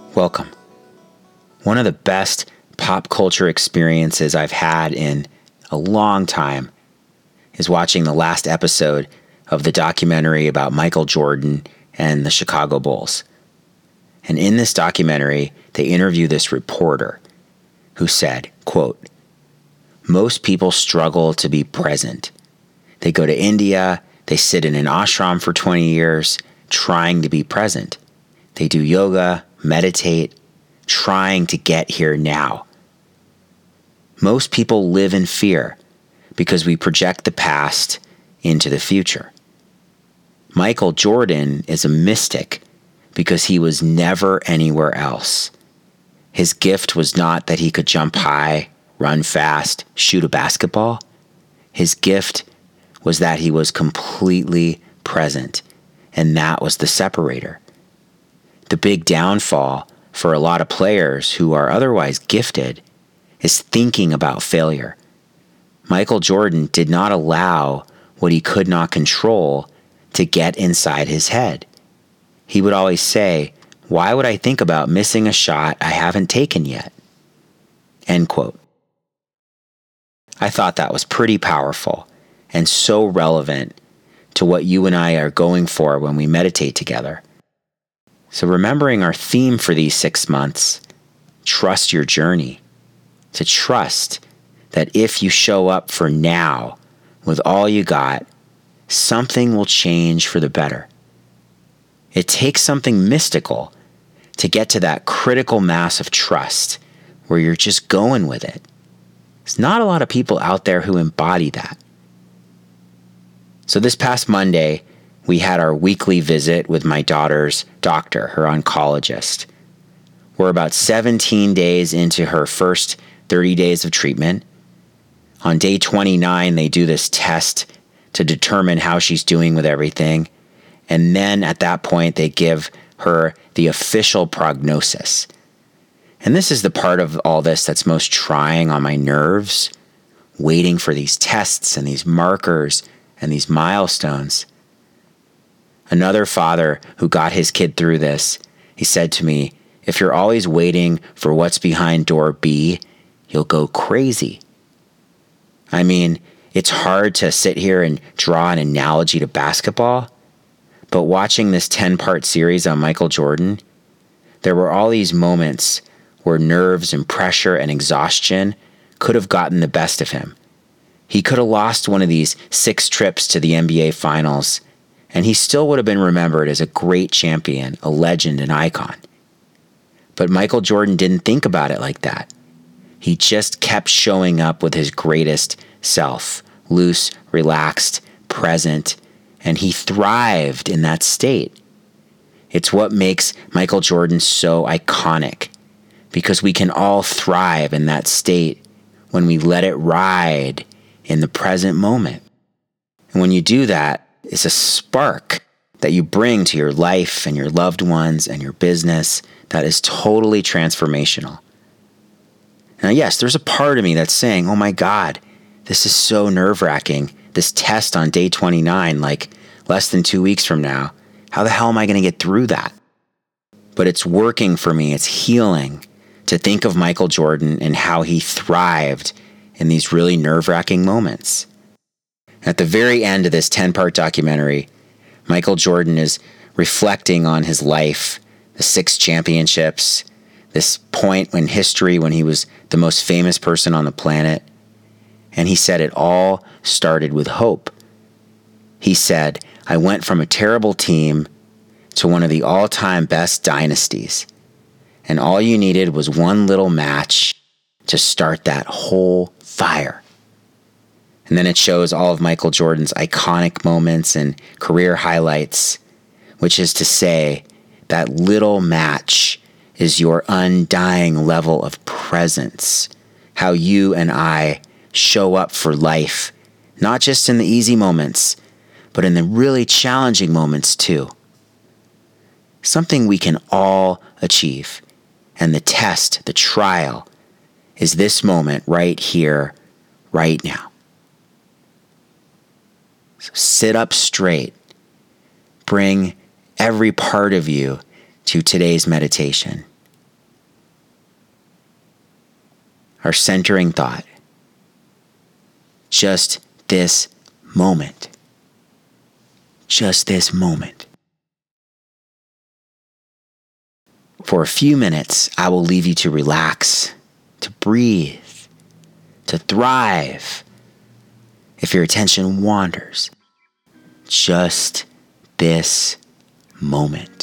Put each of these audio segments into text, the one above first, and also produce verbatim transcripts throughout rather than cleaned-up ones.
Welcome. One of the best pop culture experiences I've had in a long time is watching the last episode of the documentary about Michael Jordan and the Chicago Bulls. And in this documentary, they interview this reporter who said, quote, "Most people struggle to be present. They go to India, they sit in an ashram for twenty years, trying to be present. They do yoga, meditate, trying to get here now. Most people live in fear because we project the past into the future. Michael Jordan is a mystic because he was never anywhere else. His gift was not that he could jump high, run fast, shoot a basketball. His gift was that he was completely present, and that was the separator. The big downfall for a lot of players who are otherwise gifted is thinking about failure. Michael Jordan did not allow what he could not control to get inside his head. He would always say, "Why would I think about missing a shot I haven't taken yet?" End quote. I thought that was pretty powerful and so relevant to what you and I are going for when we meditate together. So remembering our theme for these six months, trust your journey, to trust that if you show up for now with all you got, something will change for the better. It takes something mystical to get to that critical mass of trust where you're just going with it. There's not a lot of people out there who embody that. So this past Monday, we had our weekly visit with my daughter's doctor, her oncologist. We're about seventeen days into her first thirty days of treatment. On day twenty-nine, they do this test to determine how she's doing with everything. And then at that point, they give her the official prognosis. And this is the part of all this that's most trying on my nerves, waiting for these tests and these markers and these milestones. Another father who got his kid through this, he said to me, "If you're always waiting for what's behind door B, you'll go crazy." I mean, it's hard to sit here and draw an analogy to basketball, but watching this ten-part series on Michael Jordan, there were all these moments where nerves and pressure and exhaustion could have gotten the best of him. He could have lost one of these six trips to the N B A Finals, and he still would have been remembered as a great champion, a legend, an icon. But Michael Jordan didn't think about it like that. He just kept showing up with his greatest self, loose, relaxed, present, and he thrived in that state. It's what makes Michael Jordan so iconic, because we can all thrive in that state when we let it ride in the present moment. And when you do that, it's a spark that you bring to your life and your loved ones and your business that is totally transformational. Now, yes, there's a part of me that's saying, oh my God, this is so nerve-wracking. This test on day twenty-nine, like less than two weeks from now, how the hell am I going to get through that? But it's working for me. It's healing to think of Michael Jordan and how he thrived in these really nerve-wracking moments. At the very end of this ten-part documentary, Michael Jordan is reflecting on his life, the six championships, this point in history when he was the most famous person on the planet. And he said it all started with hope. He said, "I went from a terrible team to one of the all-time best dynasties. And all you needed was one little match to start that whole fire." And then it shows all of Michael Jordan's iconic moments and career highlights, which is to say that little match is your undying level of presence, how you and I show up for life, not just in the easy moments, but in the really challenging moments too. Something we can all achieve. And the test, the trial, is this moment right here, right now. So sit up straight. Bring every part of you to today's meditation. our centering thought. Just this moment. Just this moment. For a few minutes, I will leave you to relax, to breathe, to thrive. If your attention wanders, just this moment.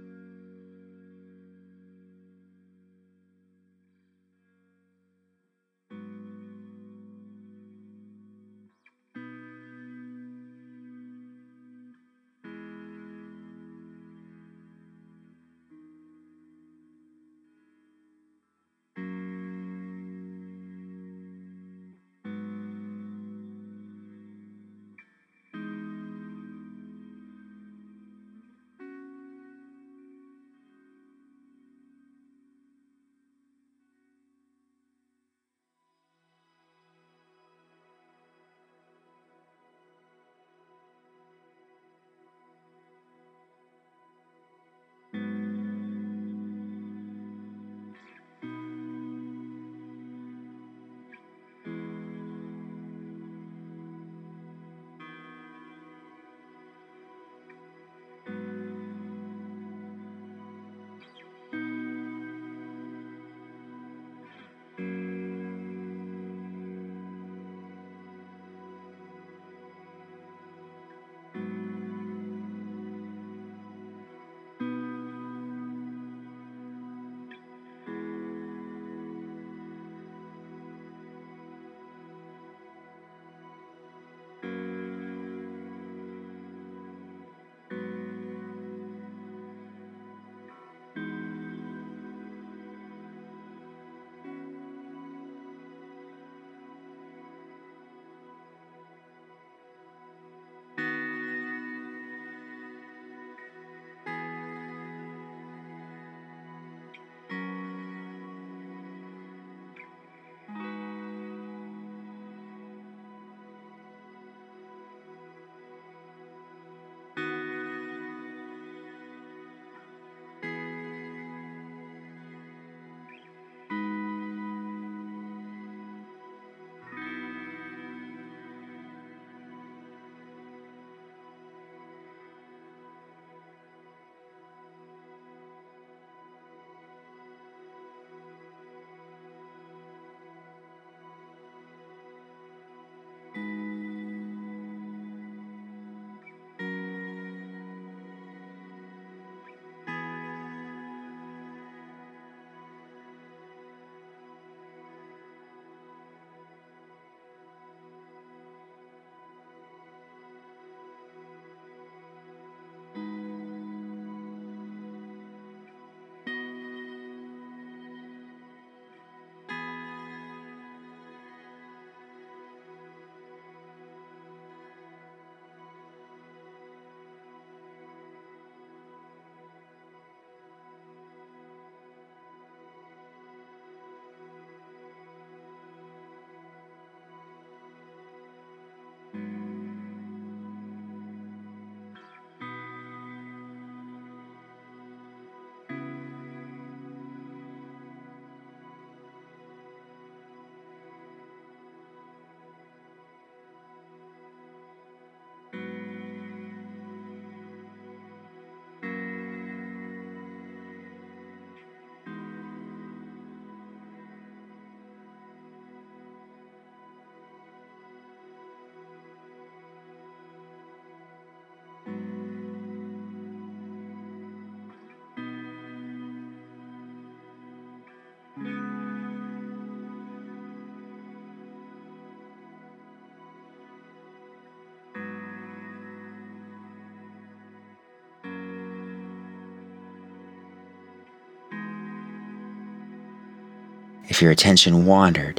If your attention wandered,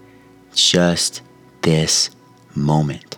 just this moment.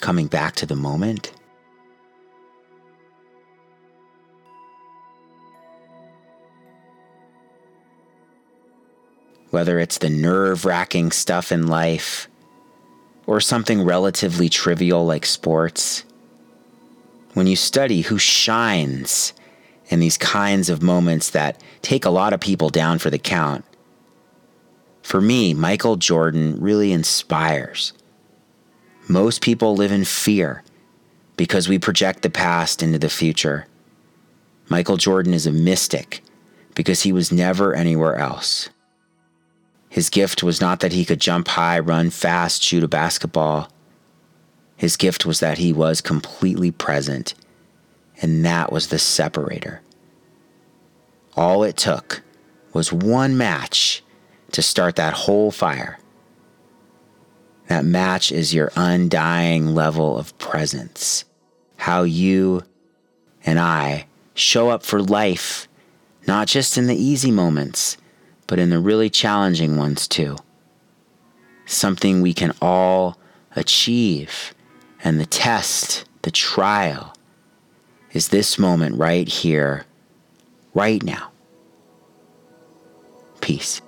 coming back to the moment. Whether it's the nerve-wracking stuff in life or something relatively trivial like sports, when you study who shines in these kinds of moments that take a lot of people down for the count, for me, Michael Jordan really inspires. Most people live in fear because we project the past into the future. Michael Jordan is a mystic because he was never anywhere else. His gift was not that he could jump high, run fast, shoot a basketball. His gift was that he was completely present, and that was the separator. All it took was one match to start that whole fire. That match is your undying level of presence. How you and I show up for life, not just in the easy moments, but in the really challenging ones too. Something we can all achieve. And the test, the trial, is this moment right here, right now. Peace.